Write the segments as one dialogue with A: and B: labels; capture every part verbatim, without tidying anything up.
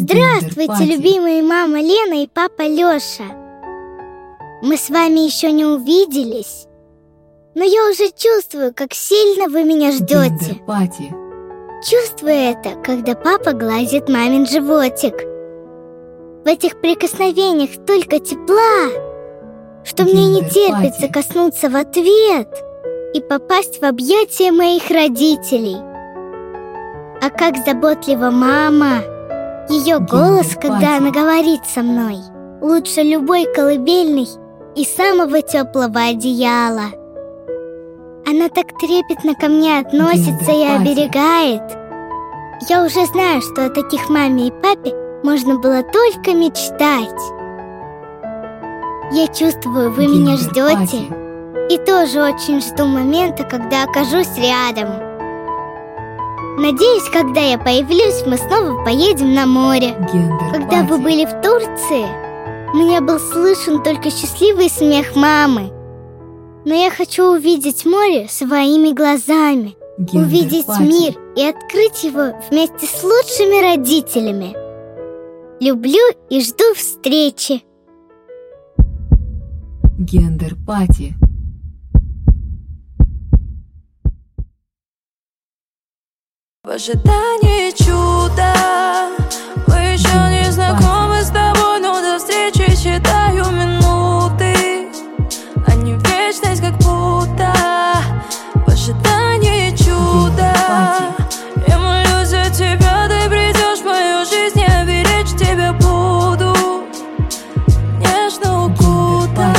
A: Здравствуйте, любимые мама Лена и папа Лёша. Мы с вами еще не увиделись, но я уже чувствую, как сильно вы меня ждете. Чувствую это, когда папа гладит мамин животик. В этих прикосновениях столько тепла, что мне не терпится коснуться в ответ и попасть в объятия моих родителей. А как заботлива мама! Ее голос, когда она говорит со мной, лучше любой колыбельной и самого теплого одеяла. Она так трепетно ко мне относится и оберегает. Я уже знаю, что о таких маме и папе можно было только мечтать. Я чувствую, вы меня ждете, и тоже очень жду момента, когда окажусь рядом. Надеюсь, когда я появлюсь, мы снова поедем на море. Когда вы были в Турции, мне был слышен только счастливый смех мамы. Но я хочу увидеть море своими глазами, увидеть мир и открыть его вместе с лучшими родителями. Люблю и жду встречи.
B: Гендер-пати.
C: В ожидании чуда. Мы еще не знакомы с тобой, но до встречи считаю минуты, а не вечность как будто. В ожидании чуда. Я молюсь за тебя, ты придешь в мою жизнь, я беречь тебя буду, нежно укутав.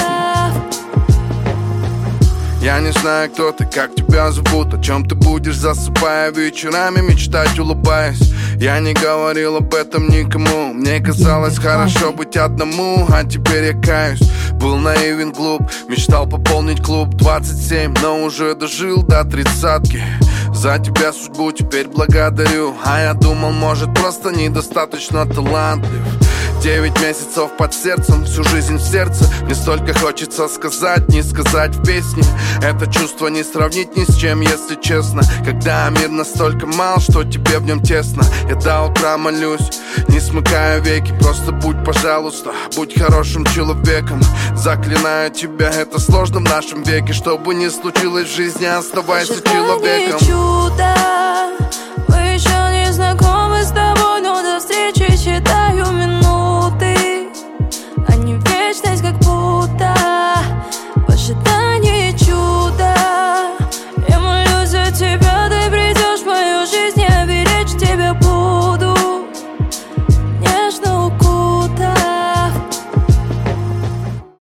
D: Я не знаю, кто ты, как тебя зовут, о чем ты будешь, засыпая вечерами, мечтать, улыбаясь. Я не говорил об этом никому, мне казалось хорошо быть одному, а теперь я каюсь. Был наивен, глуп, мечтал пополнить клуб двадцать семь, но уже дожил до тридцатки. За тебя судьбу теперь благодарю, а я думал, может, просто недостаточно талантлив. Девять месяцев под сердцем, всю жизнь в сердце. Мне столько хочется сказать, не сказать в песне. Это чувство не сравнить ни с чем, если честно. Когда мир настолько мал, что тебе в нем тесно. Я до утра молюсь, не смыкаю веки. Просто будь, пожалуйста, будь хорошим человеком. Заклинаю тебя, это сложно в нашем веке. Что бы ни случилось в жизни, оставайся человеком.
C: Чудо.